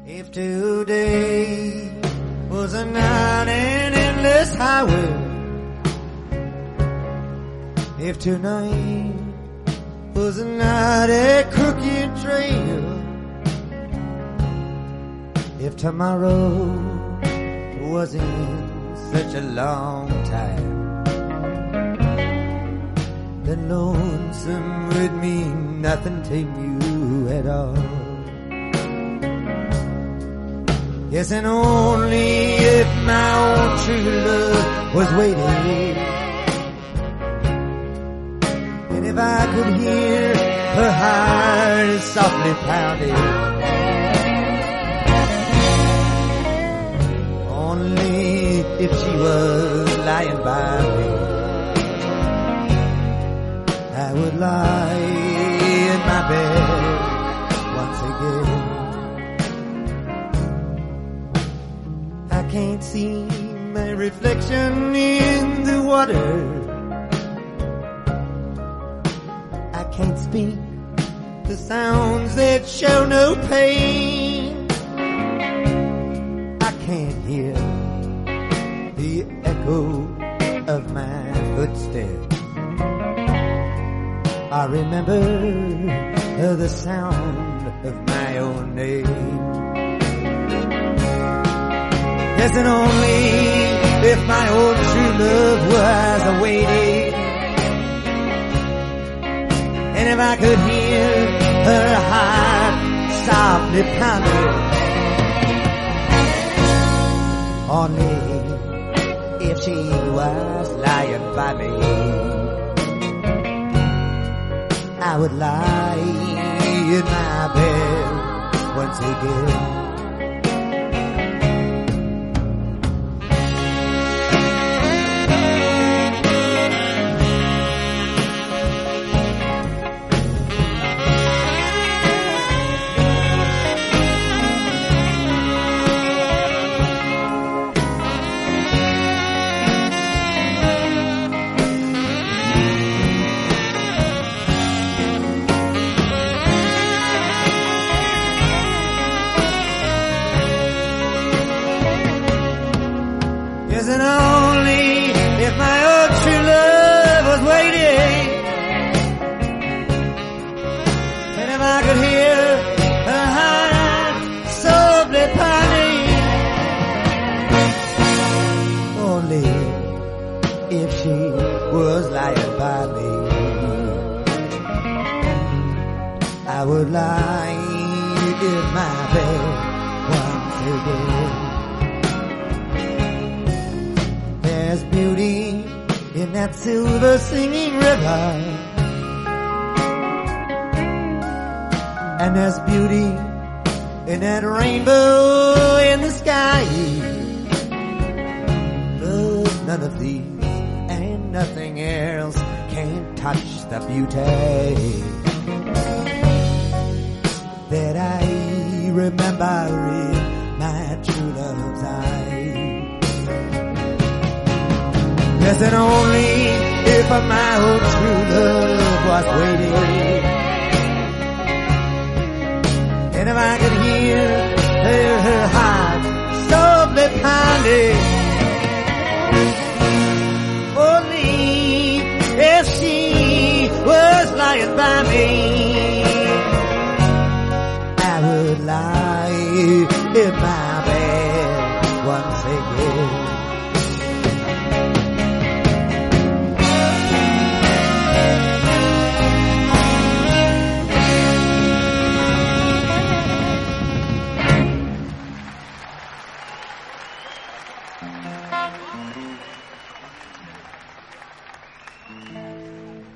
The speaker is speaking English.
If today was a not an endless highway, if tonight was not a crooked trail, if tomorrow wasn't such a long time, then lonesome would mean nothing to you at all. Yes, and only if my own true love was waiting, and if I could hear her heart softly pounding, only if she was lying by me, I would lie in my bed once again. I can't see my reflection in the water, I can't speak the sounds that show no pain, I can't hear the echo of my footsteps, I remember the sound of my own name. Yes, and only if my old true love was awaiting, and if I could hear her heart softly pounding, only if she was lying by me, I would lie in my bed once again. And only if my old true love was waiting, and if I could hear her heart softly pounding, only if she was lying by me, I would lie in my bed once again. There's beauty in that silver singing river, and there's beauty in that rainbow in the sky, but none of these and nothing else can touch the beauty that I remember in my true love's eyes. Yes, and only if my old true love was waiting, and if I could hear her heart softly pounding, only if she was lying by me, I would lie in my bed once again.